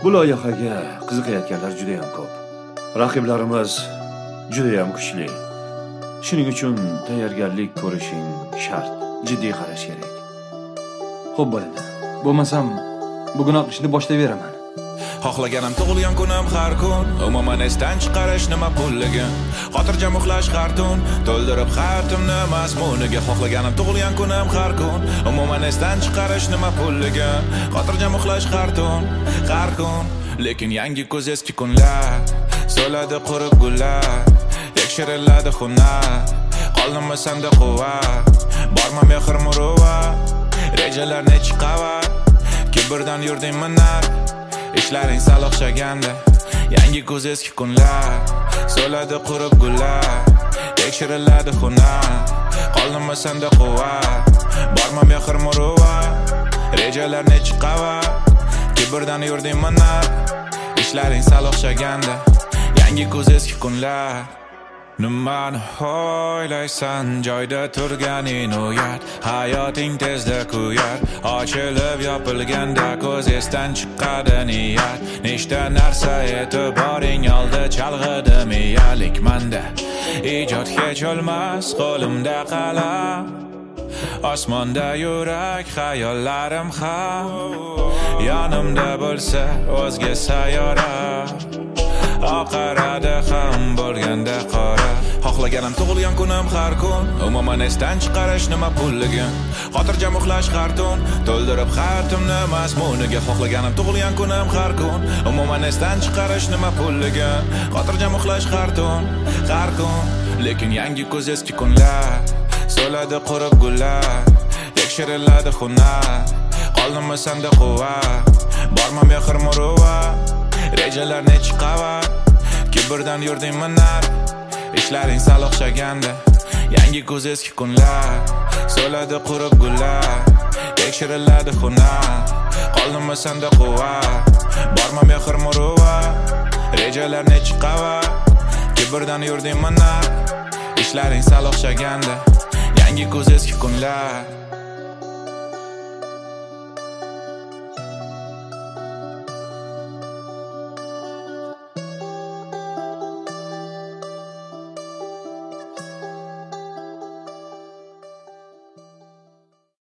Bu loyihaga qiziqayotganlar juda ham ko'p. Raqiblarimiz juda ham kuchli. Shuning uchun tayyorgarlik ko'rishing shart. Jiddiy qarash kerak. Xo'p bo'ladi. Bo'lmasam bugun o'qishni boshlayveraman. Xohlaganim tug'ilgan kunim har kun, umuman esdan chiqarish nima pulliga. Xotirjam uxlash har tun, to'ldirib xatimni mazmuniga. Xohlaganim tug'ilgan kunim har kun, umuman esdan chiqarish nima pulliga. Xotirjam uxlash har tun, lekin yangi ko'z eski kunlar, so'ladi qurib gullar, tekshiriladi hunar, qoldimi senda quvvat, borma mehr muruvvat, rejalar nechi qavat, kibrdan yurding minar. Ishlaring sal o'xshaganda, yangi ko'z eski kunlar, so'ladi qurib gullar, tekshiriladi hunar, qoldimi senda quvvat, borma mehr muruvvat, rejalar nechi qavat, kibrdan yurding minar. Ishlaring sal o'xshaganda, yangi ko'z eski kunlar. Nimani o'ylaysan, joyda turganing uyat, hayoting tezda kuyar, ochilib yopilganda ko'z esdan chiqadi niyat. Nechta narsa e'tiboring oldi chalg'idi miyalik manda, ijod hech o'lmas qo'limda qalam, osmonda yurak xayollarim ham, yonimda bo'lsa o'zga sayyora, oqaradi ham bo'lganda qora. Xohlaganim tug'ilgan kunim har kun, umuman esdan chiqarish nima pulliga. Xotirjam uxlash har tun, to'ldirib xatimni mazmuniga. Xohlaganim tug'ilgan kunim har kun, umuman esdan chiqarish nima pulliga. Xotirjam uxlash har tun, lekin yangi ko'z eski kunlar, so'ladi qurib gullar, tekshiriladi hunar, qoldimi senda quvvat, borma mehr muruvvat, rejalar nechi qavat, kibrdan yurding minar. Ishlaring sal o'xshaganda, yangi ko'z eski kunlar, so'ladi qurib gullar, tekshiriladi hunar, qoldimi senda quvvat, borma mehr muruvvat, rejalar nechi qavat, kibrdan yurding minar. Ishlaring sal o'xshaganda, yangi ko'z eski kunlar.